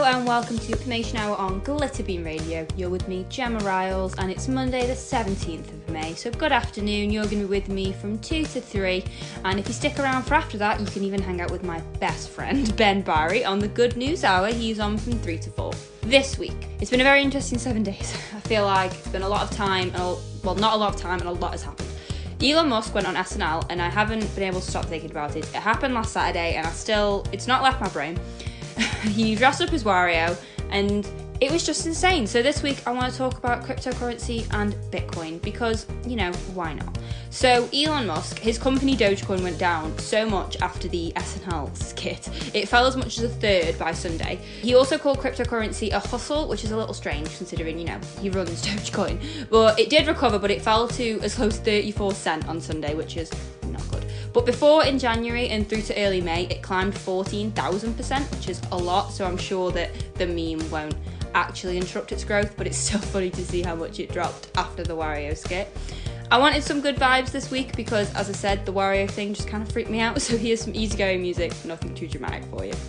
and welcome to Information Hour on Glitterbeam Radio. You're with me, Gemma Riles, and it's Monday the 17th of May. So good afternoon, you're going to be with me from 2 to 3, and if you stick around for after that, you can even hang out with my best friend, Ben Barry, on the Good News Hour. He's on from 3 to 4. This week, it's been a very interesting 7 days. I feel like it's been a lot of time, well, not a lot of time, and a lot has happened. Elon Musk went on SNL, and I haven't been able to stop thinking about it. It happened last Saturday, and it's not left my brain. He dressed up as Wario, and it was just insane. So this week I want to talk about cryptocurrency and Bitcoin because, why not? So Elon Musk, his company Dogecoin went down so much after the SNL skit. It fell as much as a third by Sunday. He also called cryptocurrency a hustle, which is a little strange considering, he runs Dogecoin. But it did recover, but it fell to as low as 34 cents on Sunday, which is not good. But before, in January and through to early May, it climbed 14,000%, which is a lot, so I'm sure that the meme won't actually interrupt its growth, but it's still funny to see how much it dropped after the Wario skit. I wanted some good vibes this week because, as I said, the Wario thing just kind of freaked me out, so here's some easygoing music, nothing too dramatic for you.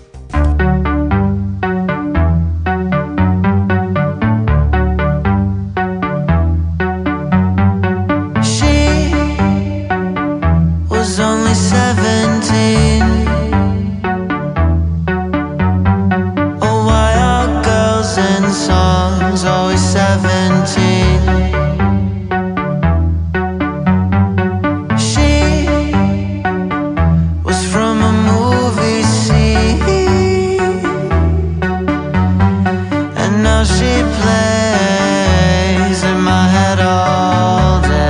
Only 17. Oh, why are girls in songs always 17? She was from a movie scene, and now she plays in my head all day.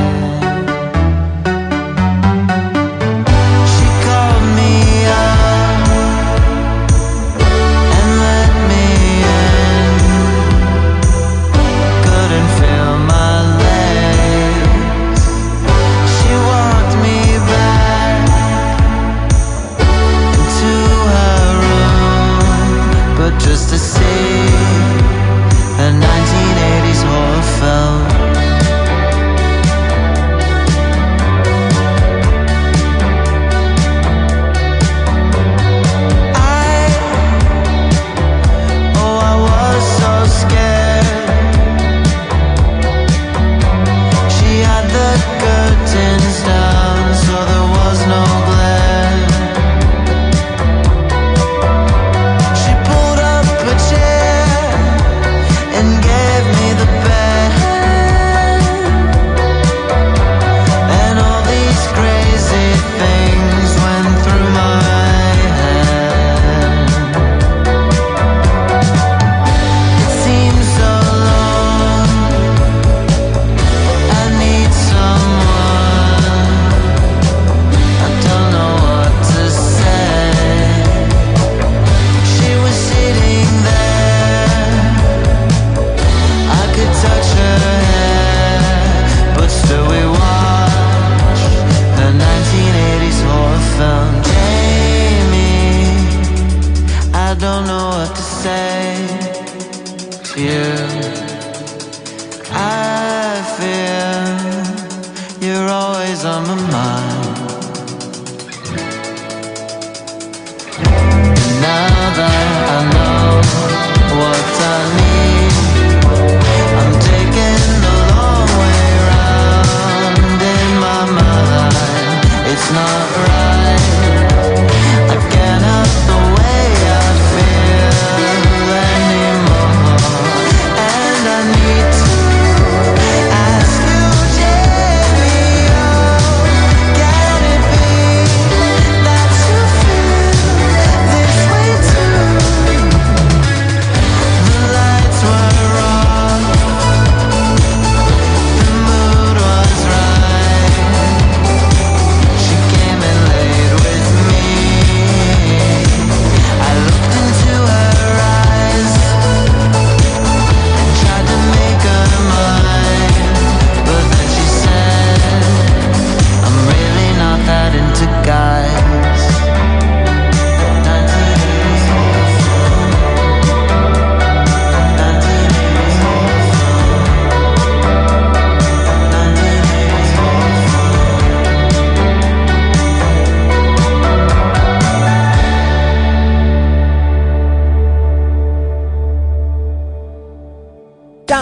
Just to see a 1980s horror film. I was so scared. She had the curtains down, so there was no glare.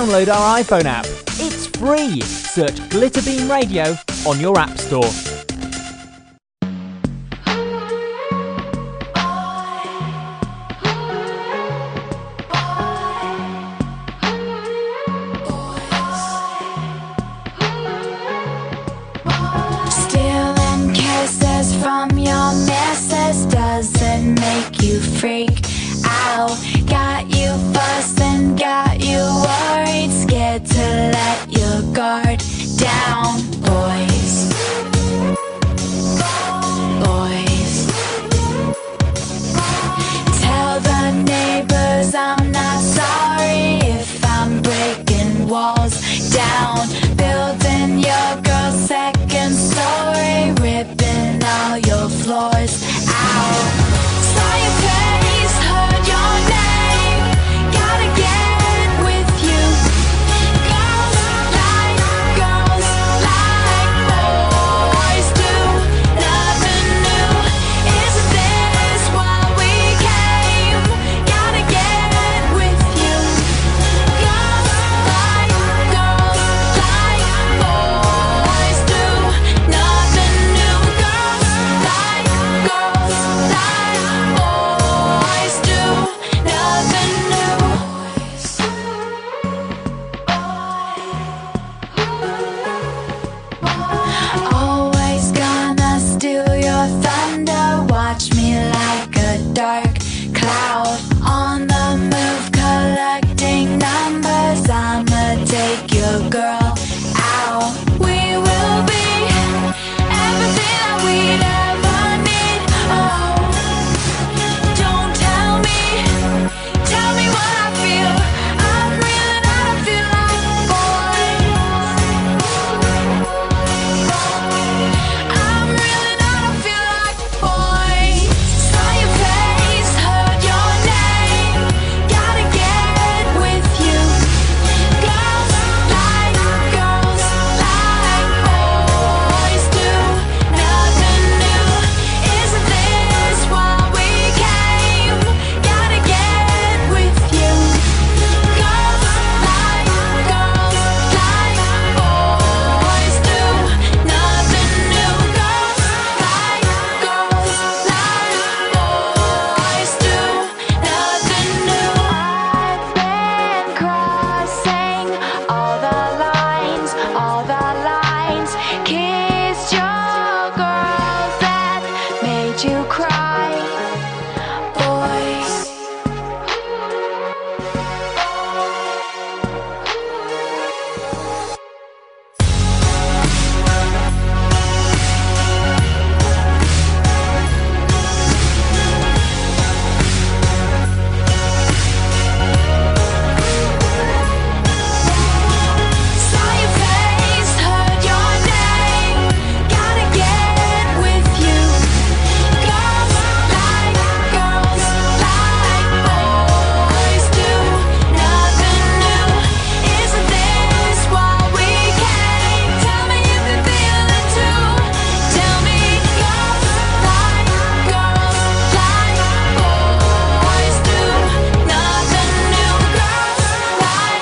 download our iPhone app. It's free. Search Glitterbeam Radio on your app store. Stealing kisses from your missus doesn't make you freak out. Got you fussed and got you worried, scared to let your guard down. Boys, boys, tell the neighbors I'm not sorry if I'm breaking walls down, building your girl's second story, ripping all your floors out. Saw your face, heard your name, gotta get with you. Girls like boys do, nothing new. Isn't this why we came? Gotta get with you. Girls like boys do, nothing new. Girls like boys do, nothing new. Always gonna steal your thunder, watch me like a dark cloud on the move, collecting numbers. I'ma take your girl out. We will be everything that we'd ever need. Oh, don't tell me what I feel. I'm reeling out, I feel like I'm reeling out, I feel like boys. Saw your face, heard your name, gotta get with you. Girls like boys do, nothing new. Isn't this why we came? Gotta get with you. Girls like boys do, nothing new. Girls like boys do, nothing new. I've been crossing all the lines, kissed your girl that made you cry. Boys, saw your face, heard your name, gotta get with you. Girls like boys do, nothing new. Isn't this why we came? Tell me if you feel it too. Tell me. Girls like boys do, nothing new. Girls like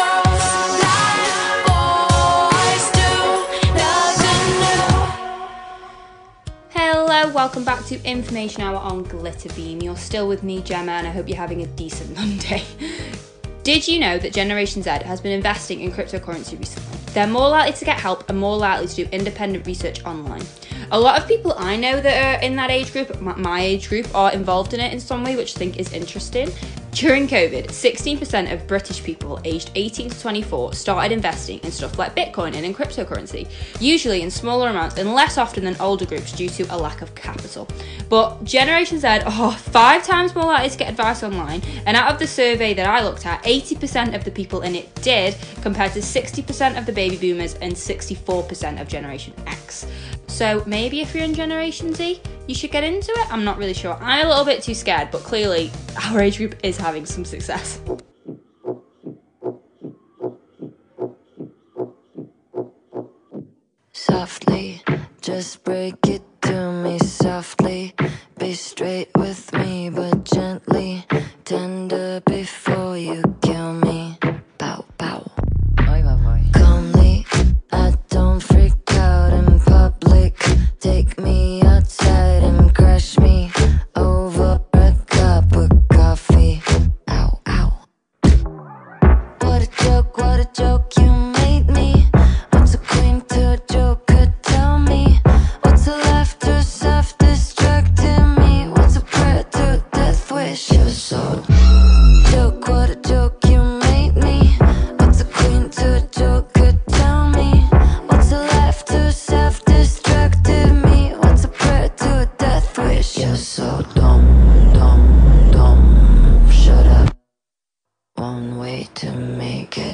boys do, nothing new. Hello, welcome back to Information Hour on Glitterbeam. You're still with me, Gemma, and I hope you're having a decent Monday. Did you know that Generation Z has been investing in cryptocurrency recently? They're more likely to get help and more likely to do independent research online. A lot of people I know that are in that age group, my age group, are involved in it in some way, which I think is interesting. During COVID, 16% of British people aged 18 to 24 started investing in stuff like Bitcoin and in cryptocurrency, usually in smaller amounts and less often than older groups due to a lack of capital. But Generation Z are 5 times more likely to get advice online, and out of the survey that I looked at, 80% of the people in it did, compared to 60% of the baby boomers and 64% of Generation X. So maybe if you're in Generation Z, you should get into it. I'm not really sure. I'm a little bit too scared, but clearly our age group is having some success. Softly, just break it to me softly. Be straight with me, but gently. Tender before you kill me. Pow, pow.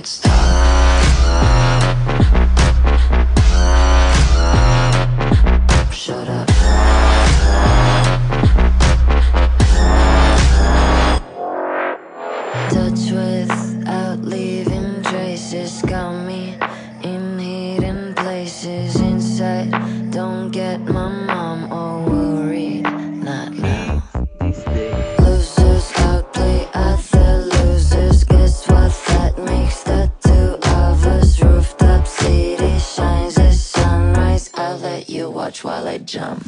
it stop. Shut up. Touch without leaving traces, got me in hidden places inside. Don't get my mom all worried, not now. Losers outplay other losers. Guess what that makes the two of us? Rooftop city shines as sunrise. I'll let you watch while I jump.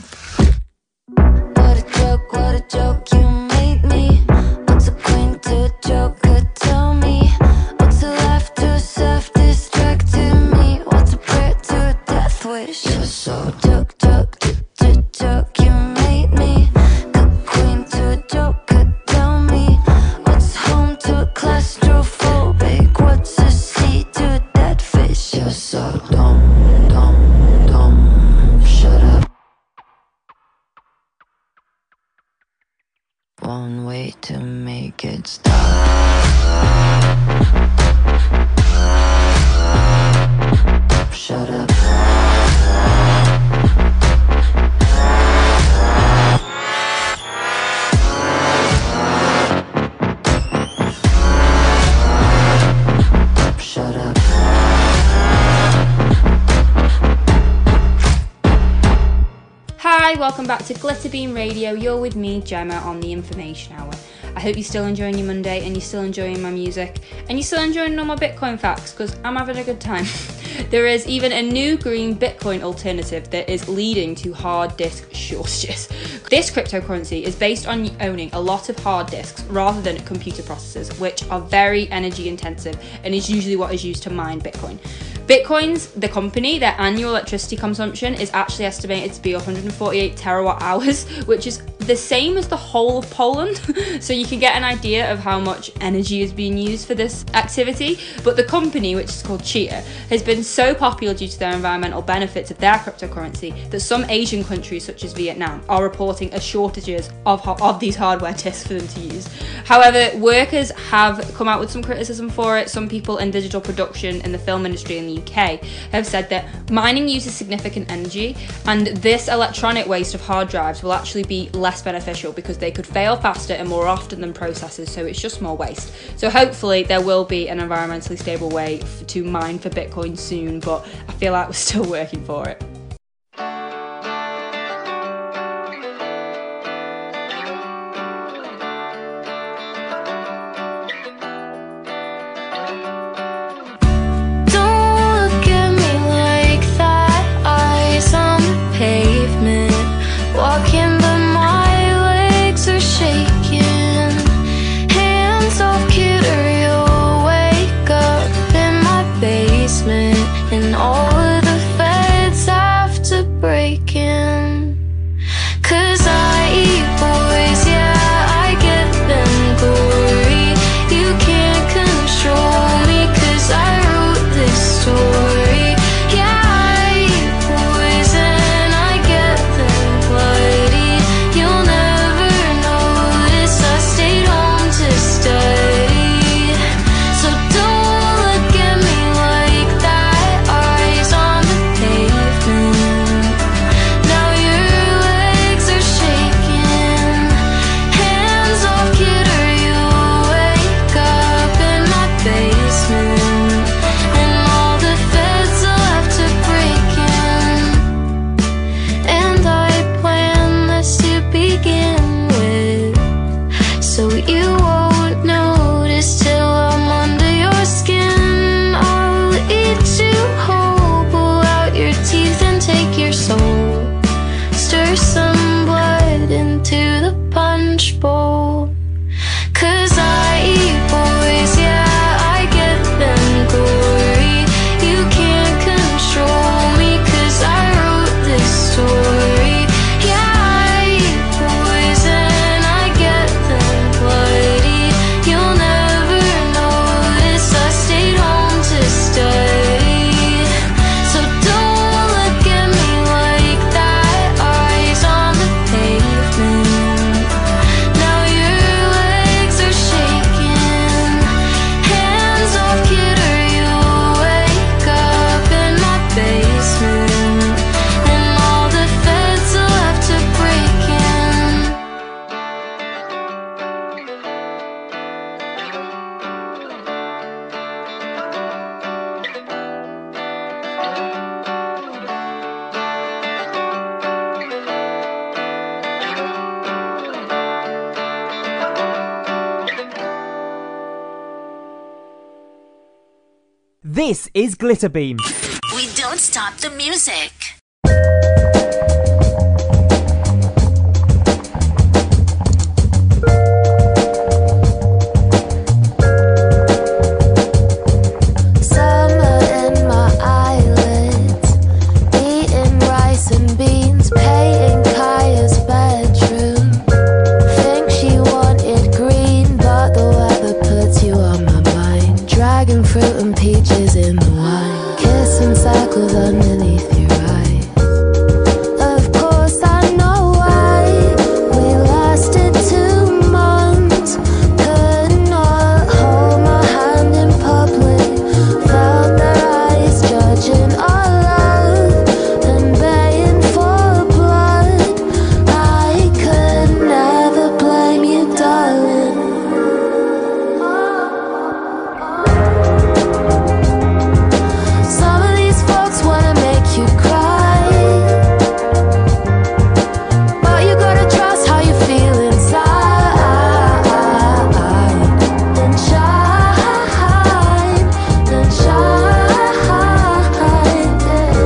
What a joke you made me. What's a point to a joke? Tell me. What's a laugh to a self-distracting me? What's a prayer to a death wish? You're so joke you made me. Good queen to a joke, tell me. What's home to a claustrophobic? What's a sea to a dead fish? You're so dumb. Shut up. One way to make it stop. Shut up. Shut up. Hi, welcome back to Glitterbeam Radio. You're with me, Gemma, on the Information Hour. I hope you're still enjoying your Monday and you're still enjoying my music and you're still enjoying all my Bitcoin facts because I'm having a good time. There is even a new green Bitcoin alternative that is leading to hard disk shortages. This cryptocurrency is based on owning a lot of hard disks rather than computer processors, which are very energy intensive and is usually what is used to mine Bitcoin. Bitcoins, the company, their annual electricity consumption is actually estimated to be 148 terawatt hours, which is the same as the whole of Poland. So you can get an idea of how much energy is being used for this activity. But the company, which is called Chia, has been so popular due to their environmental benefits of their cryptocurrency that some Asian countries, such as Vietnam, are reporting a shortages of these hardware disks for them to use. However, workers have come out with some criticism for it. Some people in digital production in the film industry in the UK have said that mining uses significant energy and this electronic waste of hard drives will actually be less beneficial because they could fail faster and more often than processors, so it's just more waste. So hopefully there will be an environmentally stable way to mine for Bitcoin soon, but I feel like we're still working for it. And all of the feds This is Glitterbeam. We don't stop the music. Summer in my eyelids, eating rice and beans, painting Kaya's bedroom. Think she wanted green, but the weather puts you on my mind. Dragon fruit and peaches in the wine, kissing circles underneath your eyes. Of course I know why we lasted 2 months. Could not hold my hand in public. Felt their eyes judging our love and baying for blood. I could never blame you, darling. Some of these folks wanna make you cry, but you gotta trust how you feel inside. Then shine, then shine.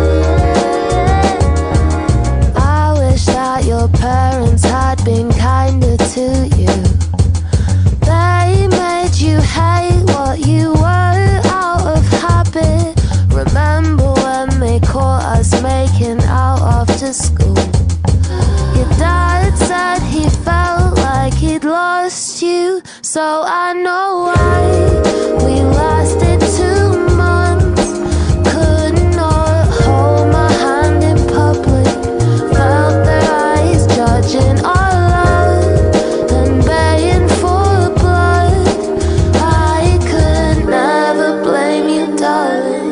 I wish that your parents had been kinder to you. They made you hate what you were out of habit. Remember when they caught us making out after school? Your dad said he felt like he'd lost you, so I know why we lasted 2 months. Could not hold my hand in public. Felt their eyes judging our love and baying for blood. I could never blame you, darling.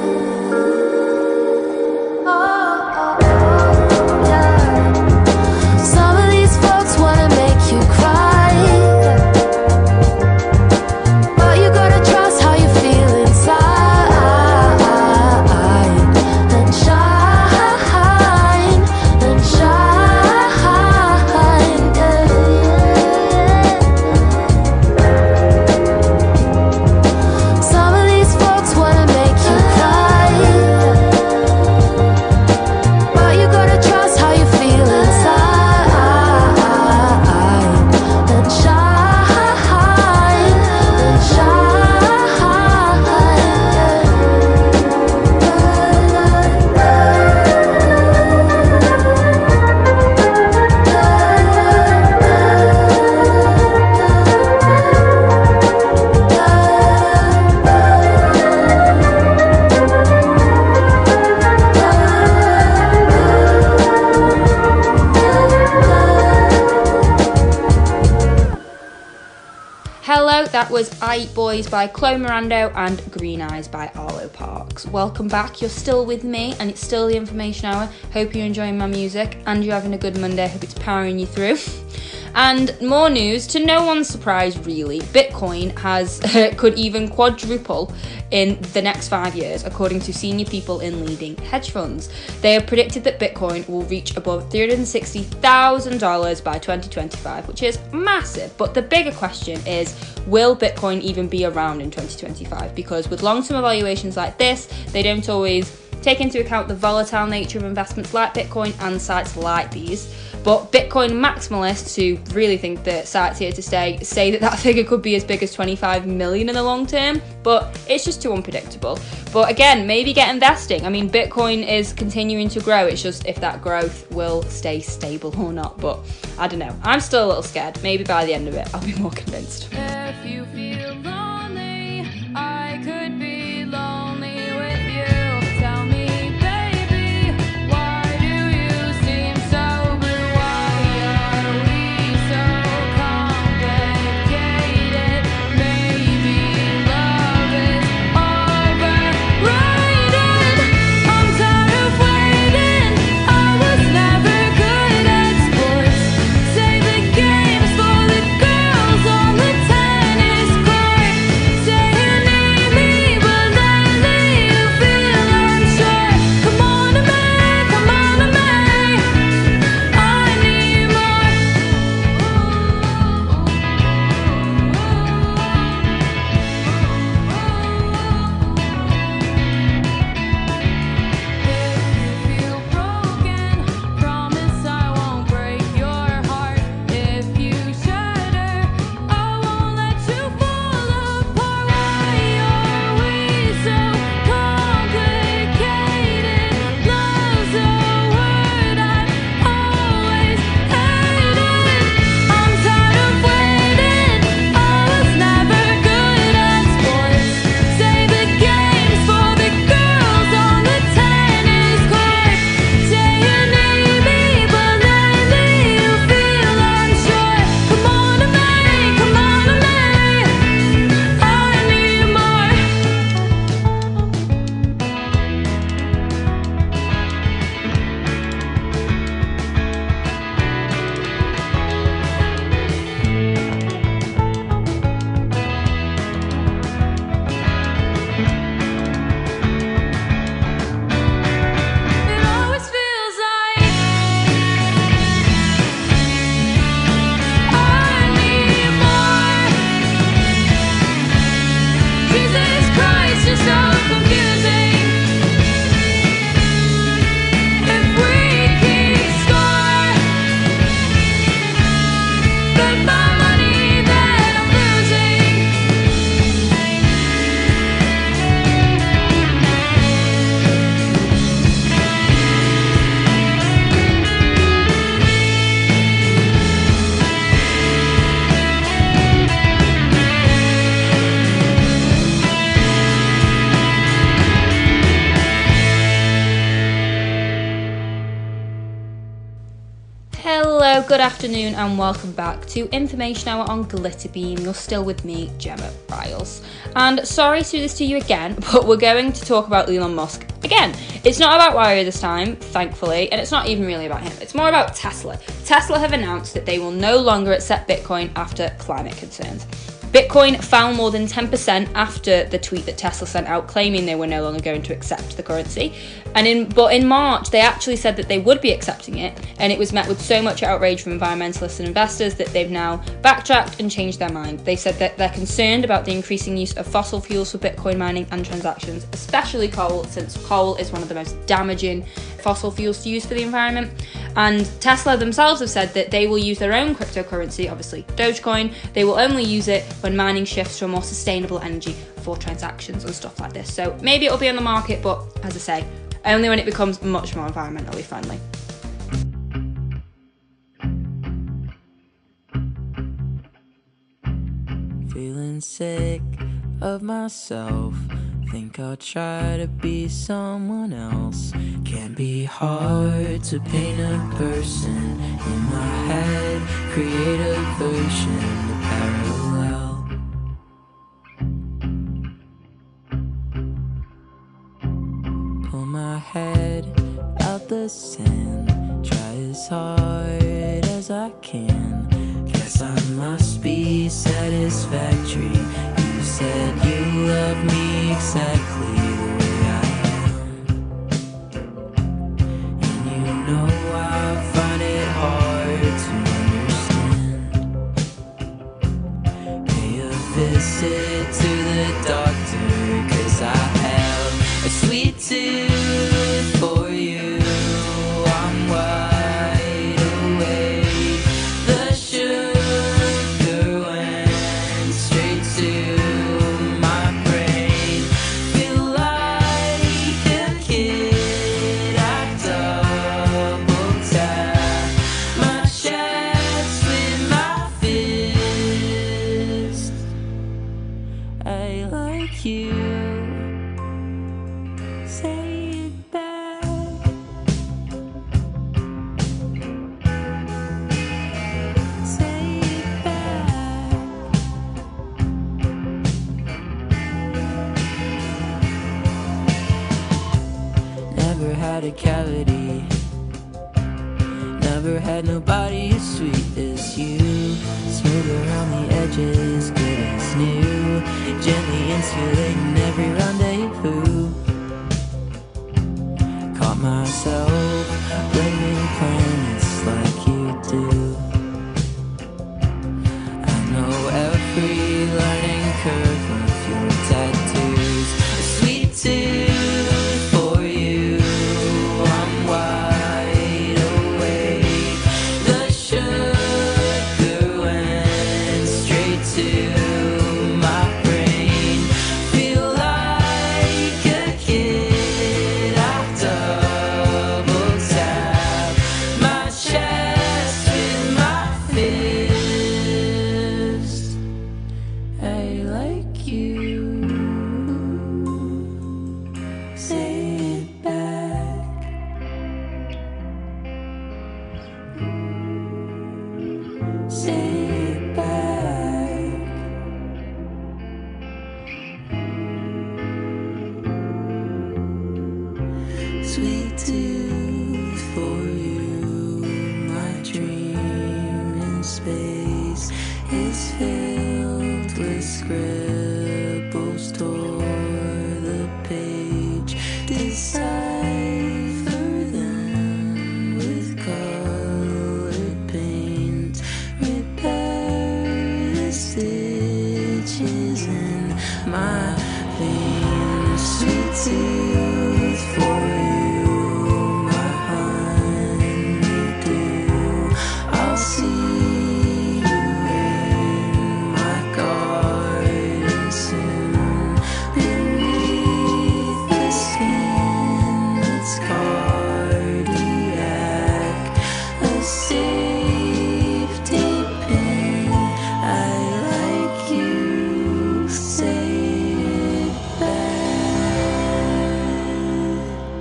Some of these folks wanna make you cry, but you gotta trust how you feel inside. Then shine, then shine. Some of these folks wanna make you cry, but you gotta trust how you feel inside. Then shine, then Hello, that was Eight Boys by Chloe Mirando and Green Eyes by Arlo Parks. Welcome back, you're still with me and it's still the Information Hour. Hope you're enjoying my music and you're having a good Monday, hope it's powering you through. And more news, to no one's surprise really, Bitcoin could even quadruple in the next 5 years, according to senior people in leading hedge funds. They have predicted that Bitcoin will reach above $360,000 by 2025, which is massive. But the bigger question is, will Bitcoin even be around in 2025? Because with long-term evaluations like this, they don't always take into account the volatile nature of investments like Bitcoin and sites like these. But Bitcoin maximalists who really think that sites here to stay say that figure could be as big as 25 million in the long term, but it's just too unpredictable. But again, maybe get investing. I mean, Bitcoin is continuing to grow. It's just if that growth will stay stable or not. But I don't know. I'm still a little scared. Maybe by the end of it, I'll be more convinced. If you feel lonely, I could be lonely with you. Tell me, baby, why do you seem so blue? Why are we so complicated? Maybe love is overrated. I'm tired of waiting. I was never good at sports. Save the games for the girls on the tennis good afternoon and welcome back to Information Hour on Glitterbeam. You're still with me, Gemma Riles. And sorry to do this to you again, but we're going to talk about Elon Musk again. It's not about Huawei this time, thankfully, and it's not even really about him. It's more about Tesla. Tesla have announced that they will no longer accept Bitcoin after climate concerns. Bitcoin fell more than 10% after the tweet that Tesla sent out claiming they were no longer going to accept the currency. But in March, they actually said that they would be accepting it, and it was met with so much outrage from environmentalists and investors that they've now backtracked and changed their mind. They said that they're concerned about the increasing use of fossil fuels for Bitcoin mining and transactions, especially coal, since coal is one of the most damaging fossil fuels to use for the environment. And Tesla themselves have said that they will use their own cryptocurrency, obviously Dogecoin. They will only use it when mining shifts to a more sustainable energy for transactions and stuff like this. So maybe it'll be on the market, but as I say, only when it becomes much more environmentally friendly. Feeling sick of myself, think I'll try to be someone else. Can't be hard to paint a person in my head, create a version of parallel. Pull my head out the sand, try as hard as I can. Guess I must be satisfactory. You said you love me exactly the way I am, and you know I find it hard to understand. Pay a visit to the doctor, 'cause I have a sweet tooth for you. I'm wide awake. The sugar went straight to my brain. Feel like a kid. I double tap my chest with my fist. I like you. Say it back. Say it back. Never had a cavity. Never had nobody as sweet as you. Smooth around the edges, good as new. Gently insulating every rendezvous. Caught myself blaming planets like you do. I know every learning curve of your tattoos. A sweet tooth for you. I'm wide awake. The sugar went straight to my brain. Feel like a kid. I double tap my chest with my fist. I like you. Say it back. Say it back. Sweet tooth for you. My dream in space is filled with scribbles. Tore the page, decipher them with colored paint. Repair the stitches in my veins. Sweet tooth for you, my honeydew. I'll see you in my garden soon. Beneath the skin that's cardiac, a safety pin. I like you. Say it back.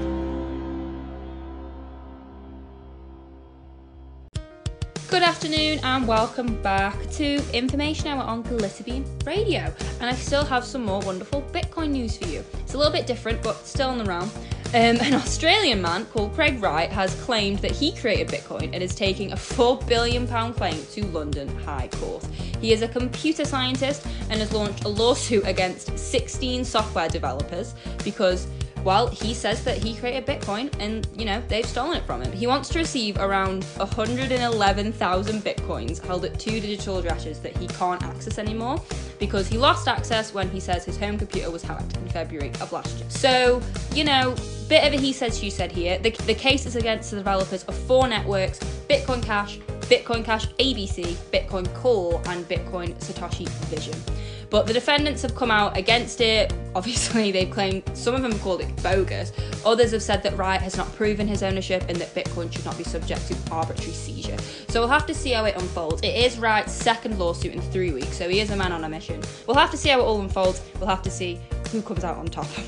afternoon and welcome back to Information Hour on Glitterbeam Radio. And I still have some more wonderful Bitcoin news for you. It's a little bit different, but still in the realm. An Australian man called Craig Wright has claimed that he created Bitcoin and is taking a £4 billion claim to London High Court. He is a computer scientist and has launched a lawsuit against 16 software developers because, well, he says that he created Bitcoin and, they've stolen it from him. He wants to receive around 111,000 Bitcoins held at 2 digital addresses that he can't access anymore because he lost access when he says his home computer was hacked in February of last year. So, bit of a he said, she said here. The case is against the developers of 4 networks: Bitcoin Cash ABC, Bitcoin Core, and Bitcoin Satoshi Vision. But the defendants have come out against it. Obviously, they've claimed, some of them have called it bogus. Others have said that Wright has not proven his ownership and that Bitcoin should not be subject to arbitrary seizure. So we'll have to see how it unfolds. It is Wright's second lawsuit in 3 weeks, so he is a man on a mission. We'll have to see how it all unfolds. We'll have to see who comes out on top.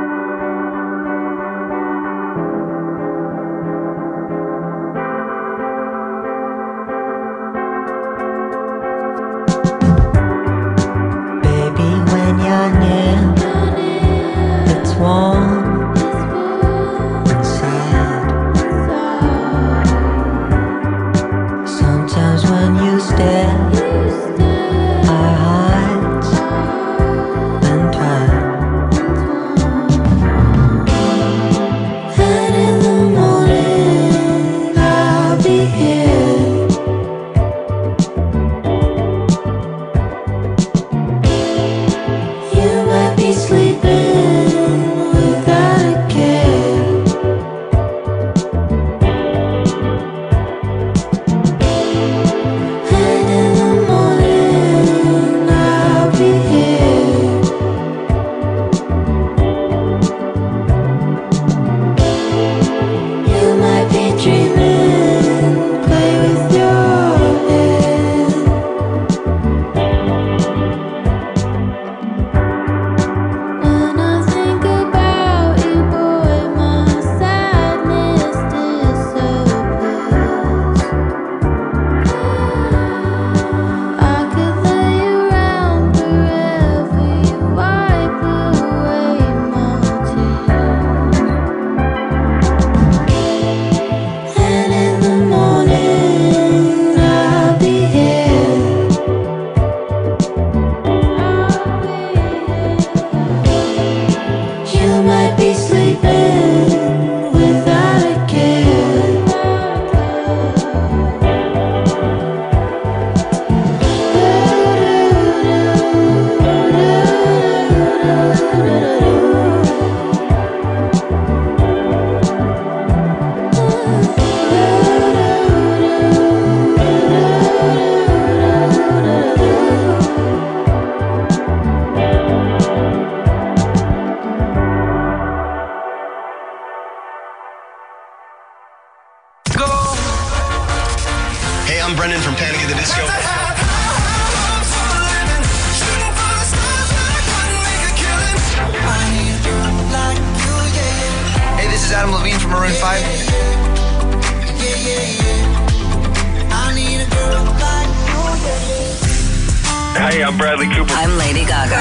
Hey, I'm Bradley Cooper. I'm Lady Gaga.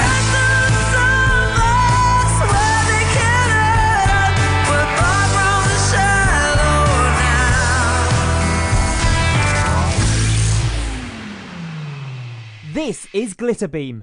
This is Glitterbeam.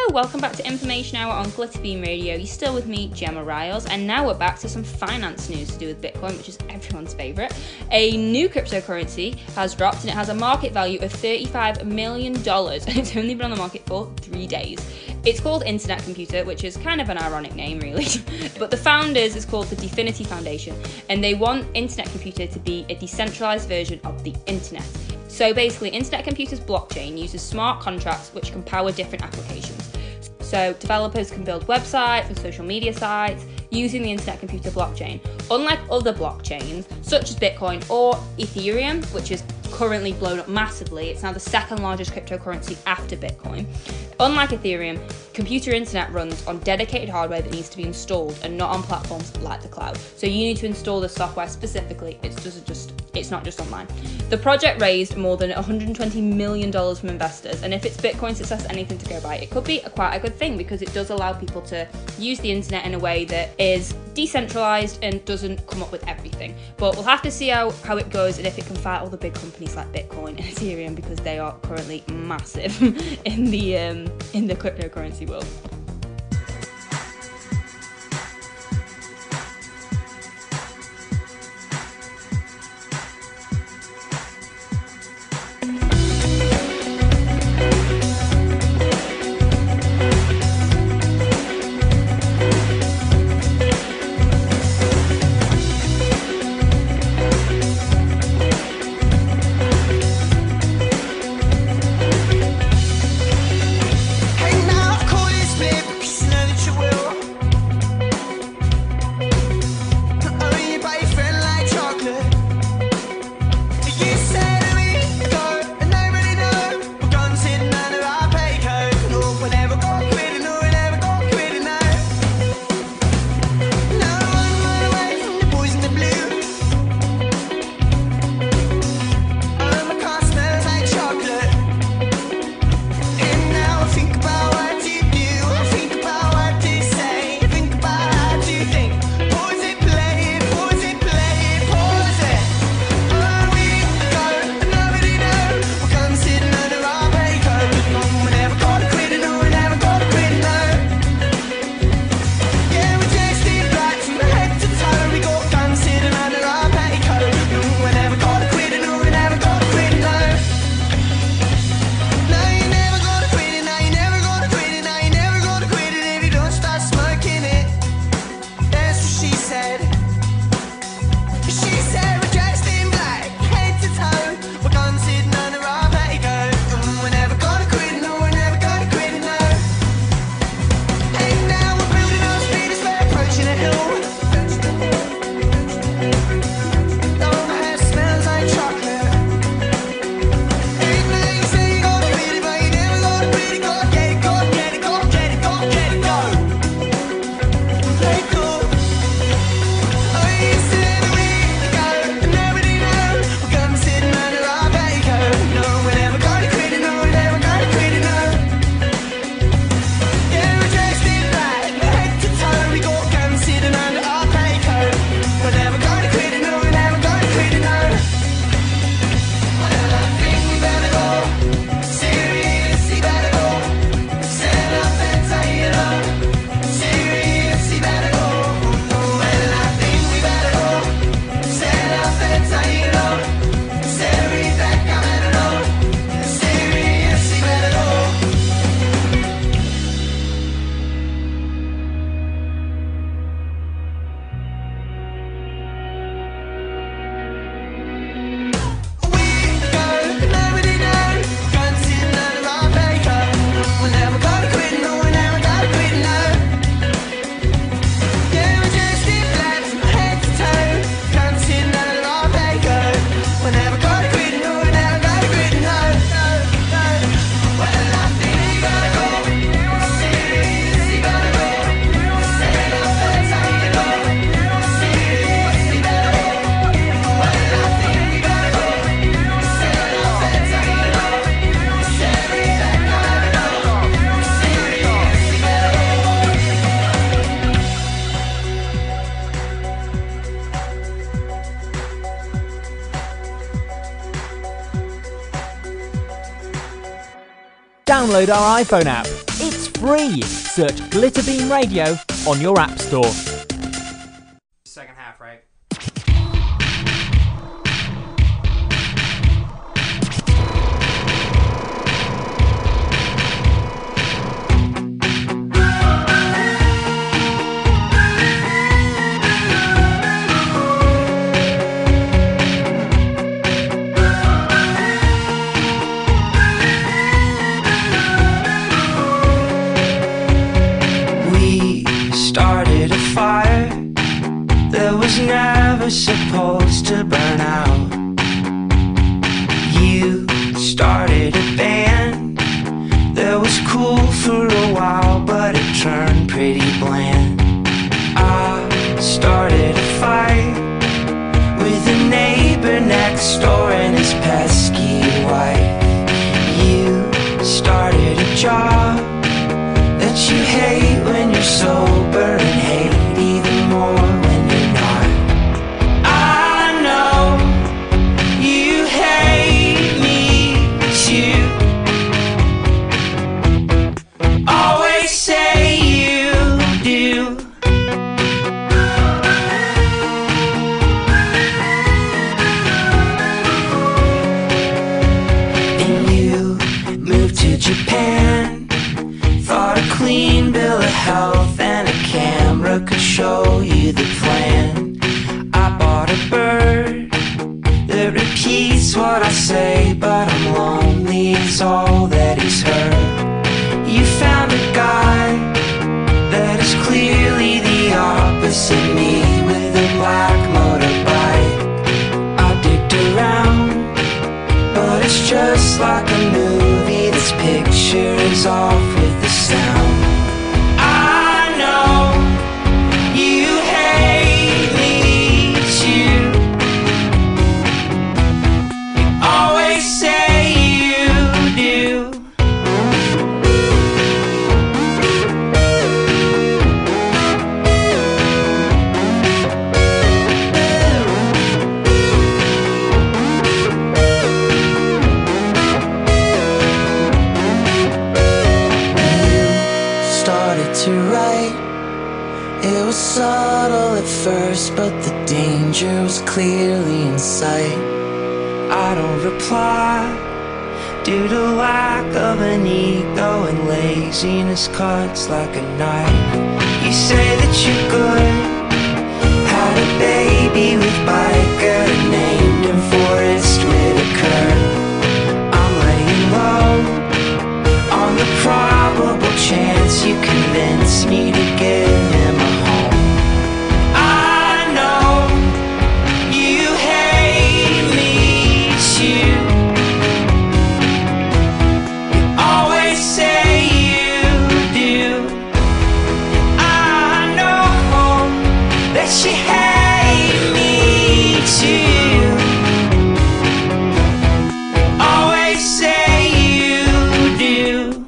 welcome back to Information Hour on Glitterbeam Radio. You're still with me, Gemma Riles, and now we're back to some finance news to do with Bitcoin, which is everyone's favourite. A new cryptocurrency has dropped, and it has a market value of $35 million, and it's only been on the market for 3 days. It's called Internet Computer, which is kind of an ironic name, really. But the founders is called the DFINITY Foundation, and they want Internet Computer to be a decentralised version of the internet. So basically, Internet Computer's blockchain uses smart contracts which can power different applications. So developers can build websites and social media sites using the Internet Computer blockchain. Unlike other blockchains, such as Bitcoin or Ethereum, which is currently blown up massively, it's now the second largest cryptocurrency after Bitcoin. Unlike Ethereum, computer internet runs on dedicated hardware that needs to be installed and not on platforms like the cloud. So you need to install the software specifically, it's not just online. The project raised more than $120 million from investors, and if it's Bitcoin success anything to go by, it could be quite a good thing because it does allow people to use the internet in a way that is decentralized and doesn't come up with everything. But we'll have to see how it goes and if it can fight all the big companies like Bitcoin and Ethereum, because they are currently massive in the cryptocurrency world. Hey, now, of course, it's download our iPhone app. It's free. Search Glitterbeam Radio on your app store. Second half, right? Started a fire that was never supposed to burn out. You started a band that was cool for a while, but it turned pretty bland. I started a fight with a neighbor next door and his pesky wife. You started a job that you hate when you're sober and hate even more when you're not. I know you hate me too. Always say you do. And you moved to Japan, thought a clean bill of health and a camera could show you the plan. I bought a bird that repeats what I say, but I'm lonely, it's all that he's heard. You found a guy that is clearly the opposite me, with a black motorbike. I digged around, but it's just like a movie. This picture is off with the sound. I know you hate me too. You always say you do. Started to write. It was subtle at first, but the danger was clearly in sight. I don't reply due to lack of an ego, and laziness cuts like a knife. You say that you're good, had a baby with Biker, named him Forrest Whitaker. I'm laying low on the probable chance you convince me to give him a home. I know you hate me too. You always say you do. I know that you hate me too. Always say you do.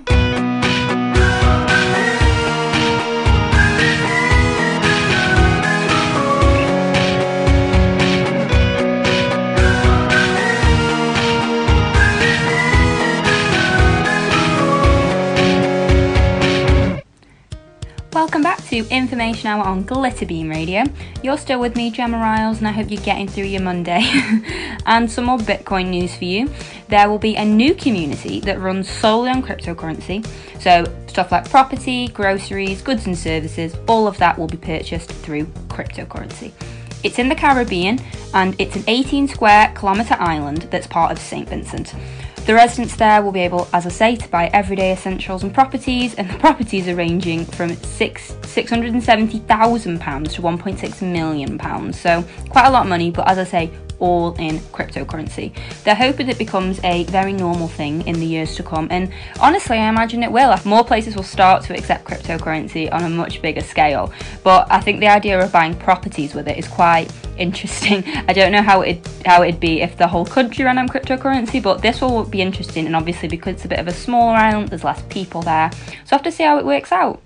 Welcome back to Information Hour on Glitterbeam Radio. You're still with me, Gemma Riles, and I hope you're getting through your Monday. And some more Bitcoin news for you. There will be a new community that runs solely on cryptocurrency. So stuff like property, groceries, goods and services, all of that will be purchased through cryptocurrency. It's in the Caribbean, and it's an 18 square kilometre island that's part of St. Vincent. The residents there will be able, as I say, to buy everyday essentials and properties, and the properties are ranging from £670,000 to £1.6 million. So quite a lot of money, but as I say, all in cryptocurrency. They're hoping it becomes a very normal thing in the years to come, and honestly I imagine it will. More places will start to accept cryptocurrency on a much bigger scale, but I think the idea of buying properties with it is quite interesting. I don't know how it'd be if the whole country ran on cryptocurrency, but this will be interesting, and obviously because it's a bit of a smaller island, there's less people there, so I have to see how it works out.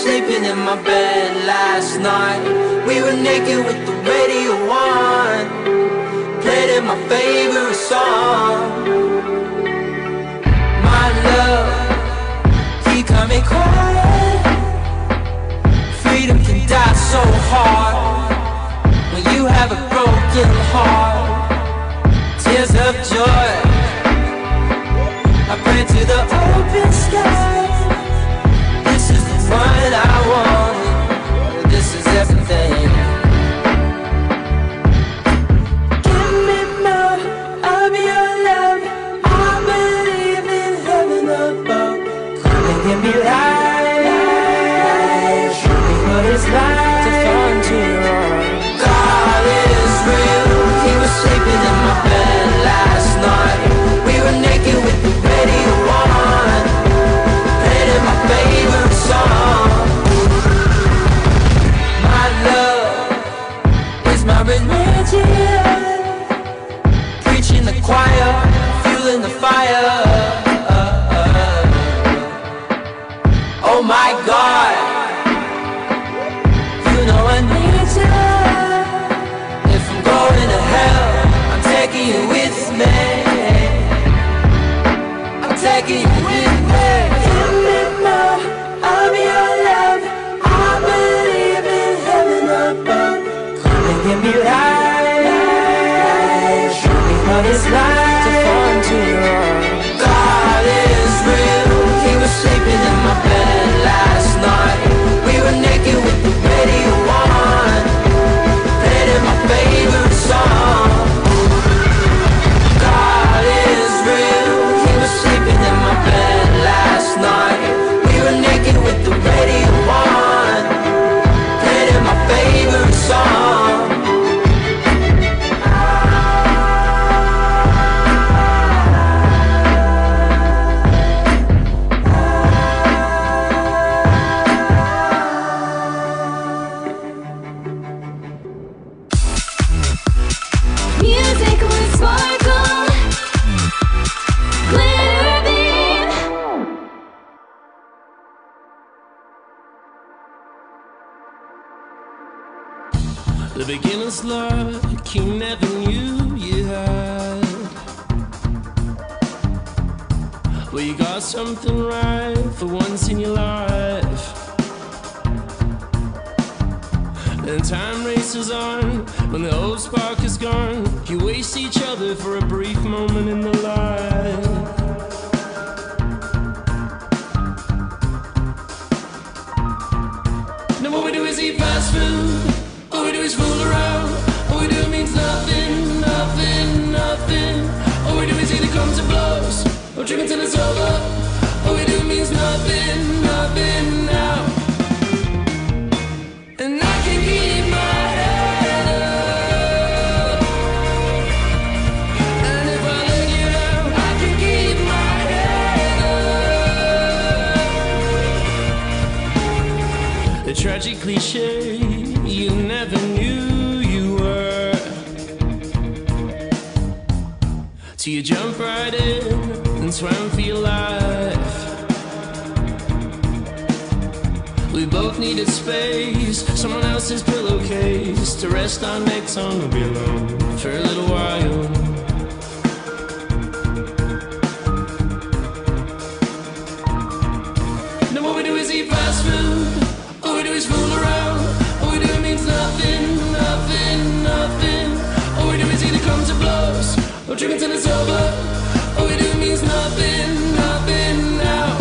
sleeping in my bed last night. We were naked with the radio on, playing my favorite song. My love, he got me quiet. Freedom can die so hard when you have a broken heart. Tears of joy, I pray to the open sky. This is the one I wanted. This is everything. Give me more of your love. I believe in heaven above. Come and give me life. Show me what it's like to fall into your arms. God is real. He was sleeping in my bed last night. We were naked with the radio on, playing my favorite song. My love is my religion, preaching the choir, fueling the fire. Oh my God, you know I need you. If I'm going to hell, I'm taking you with me. I'm taking you with me. Give me more of your love. I believe in heaven above. Come and give me life. Show me what it's like to fall into your arms. God is real. He was sleeping in my bed last night. We were naked with the radio on, playing my favorite song. God is real. He was sleeping in my bed last night. We were naked with the radio on, playing my favorite song. Music with sparkle, glitter beam. The beginner's luck you never knew you had. Well, you got something right for once in your life. And time races on. When the old spark is gone, you waste each other for a brief moment in the light. Now what we do is eat fast food. All we do is fool around. All we do means nothing, nothing, nothing. All we do is either come to blows or drink until it's over. All we do means nothing, nothing now. And I can keep my head up. And if I let you down, I can keep my head up. The tragic cliche you never knew you were, till you jump right in and swam for your life. We both needed space, someone else's pillowcase to rest our necks on. We'll be alone for a little while. Now what we do is eat fast food. All we do is fool around. All we do means nothing, nothing, nothing. All we do is either come to blows or drink until it's over. All we do means nothing, nothing now.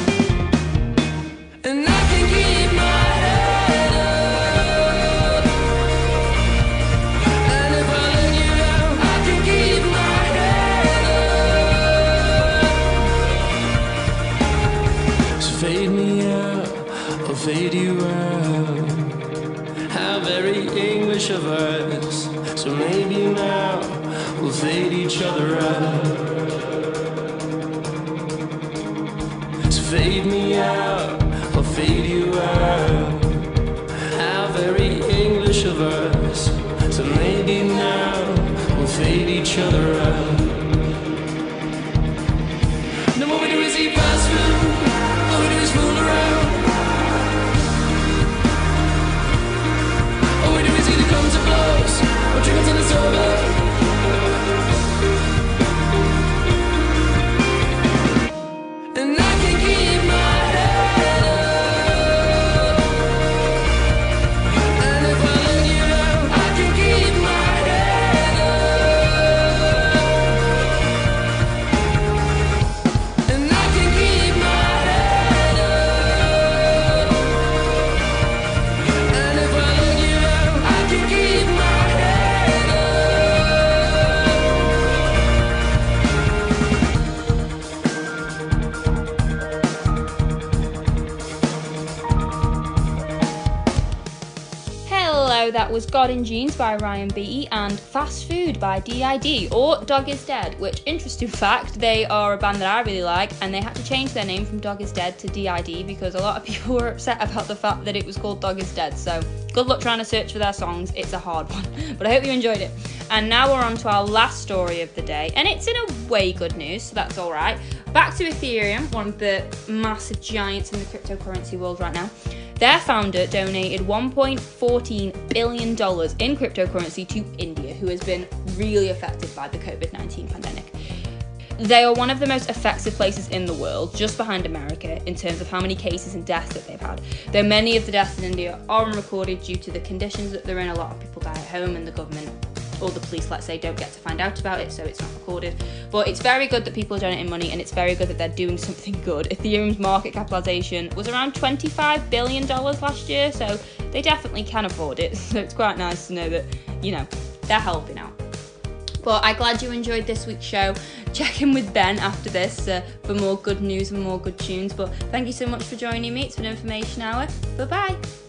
And I can keep my head up. And if I let you down, I can keep my head up. So fade me out, I'll fade you out. How very English of us. So maybe now we'll fade each other out. So fade me out, I'll fade you out. How very English of us. So maybe now we'll fade each other out. Then what we do is eat fast food. All we do is fool around. So that was God in Jeans by Ryan Beatty and Fast Food by D.I.D. or Dog Is Dead, which, interesting fact, they are a band that I really like, and they had to change their name from Dog Is Dead to D.I.D. because a lot of people were upset about the fact that it was called Dog Is Dead. So good luck trying to search for their songs. It's a hard one, but I hope you enjoyed it. And now we're on to our last story of the day, and it's in a way good news, so that's all right. Back to Ethereum, one of the massive giants in the cryptocurrency world right now. Their founder donated $1.14 billion in cryptocurrency to India, who has been really affected by the COVID-19 pandemic. They are one of the most affected places in the world, just behind America, in terms of how many cases and deaths that they've had. Though many of the deaths in India are unrecorded due to the conditions that they're in, a lot of people die at home and the government or the police, let's say, don't get to find out about it, so it's not recorded. But it's very good that people are donating money, and it's very good that they're doing something good. Ethereum's market capitalization was around $25 billion last year, so they definitely can afford it. So it's quite nice to know that, you know, they're helping out. But I'm glad you enjoyed this week's show. Check in with Ben after this for more good news and more good tunes. But thank you so much for joining me. It's been Information Hour. Bye-bye.